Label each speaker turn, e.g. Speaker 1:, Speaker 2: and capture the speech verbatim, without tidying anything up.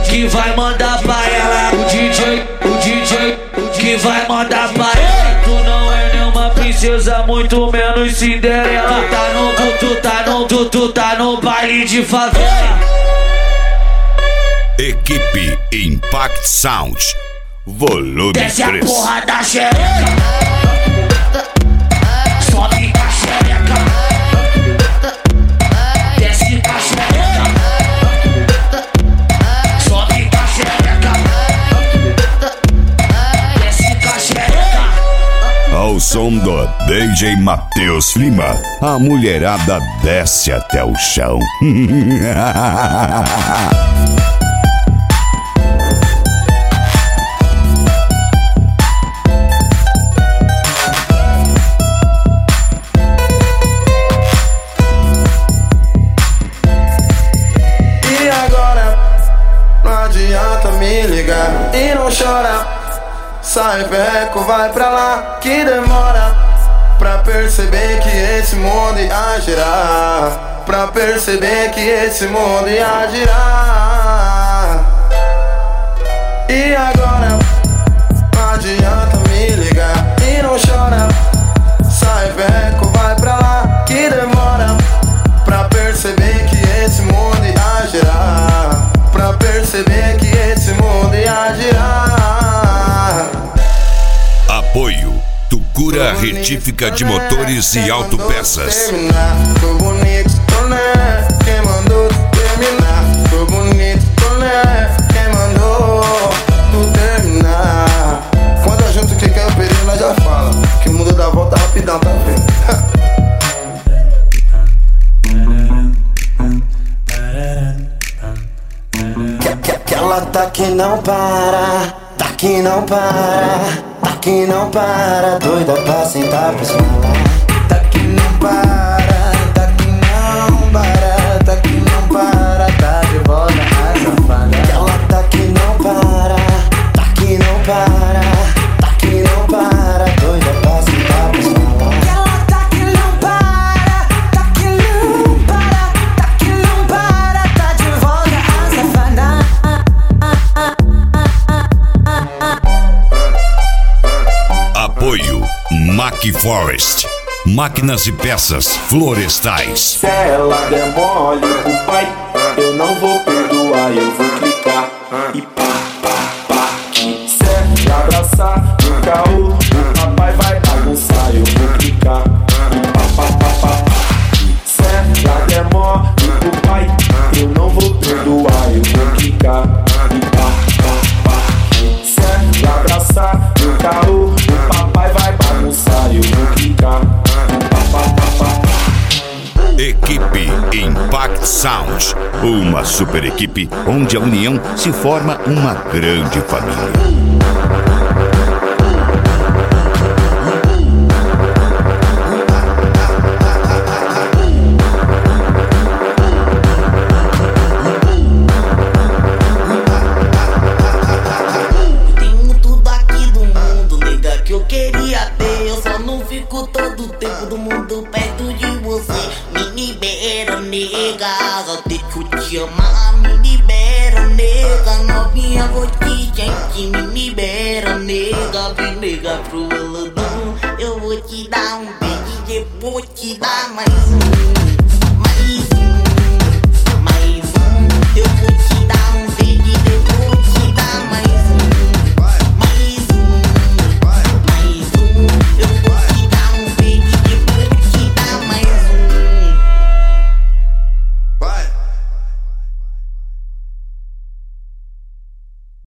Speaker 1: que vai mandar pra ela. O D J, o D J que vai mandar pra ela. Tu não é nenhuma princesa, muito menos Cinderela. Tu tá no, tu, tu tá no, tu, tu tá no baile de favela.
Speaker 2: Equipe Impact Sound, volume
Speaker 1: desce
Speaker 2: três.
Speaker 1: Desce a porra da xereca, sobe com a xereca, desce com a xereca, sobe com a xereca, desce com a xereca.
Speaker 2: Ao som do D J Matheus Lima, a mulherada desce até o chão.
Speaker 3: E não chora, sai perreco, vai pra lá que demora pra perceber que esse mundo ia girar, pra perceber que esse mundo ia girar. E agora, não adianta me ligar. E não chora, sai perreco, vai pra lá que demora pra perceber que esse mundo ia girar, pra perceber que esse mundo ia girar.
Speaker 2: Apoio Tucura Retífica de Motores e Autopeças.
Speaker 3: Tô bonito, tô né? Quem mandou tu terminar? Tô bonito, tô né? Quem mandou tu terminar? Quando a gente que quer o perigo, nós já fala que o mundo dá volta rapidão, tá vendo? Ela tá que não para, tá que não para, tá que não para, doida pra sentar pra esmalar. Tá que não para, tá que não para, tá que não para, tá de volta a safada. Ela tá que não para, tá que não para, tá que não para, doida pra sentar pra esmalar.
Speaker 2: Apoio Mac Forest, máquinas e peças florestais.
Speaker 4: Se ela der mole pro pai, eu não vou perdoar, eu vou clicar e pá, pá, pá. Se ela abraçar no caô, o papai vai bagunçar, eu vou clicar e pá, pá, pá, pá. Se ela der mole pro pai, eu não vou perdoar, eu vou clicar e pá, pá, pá. Se ela abraçar no caô, papai vai bagunçar, eu vou clicar.
Speaker 2: Equipe Impact Sound, uma super equipe onde a união se forma uma grande família.
Speaker 5: Amar, me libera, nega. Novinha, vou te gente, me libera, nega. Vem, nega, pro elodão. Eu vou te dar um beijo, depois te dar mais um.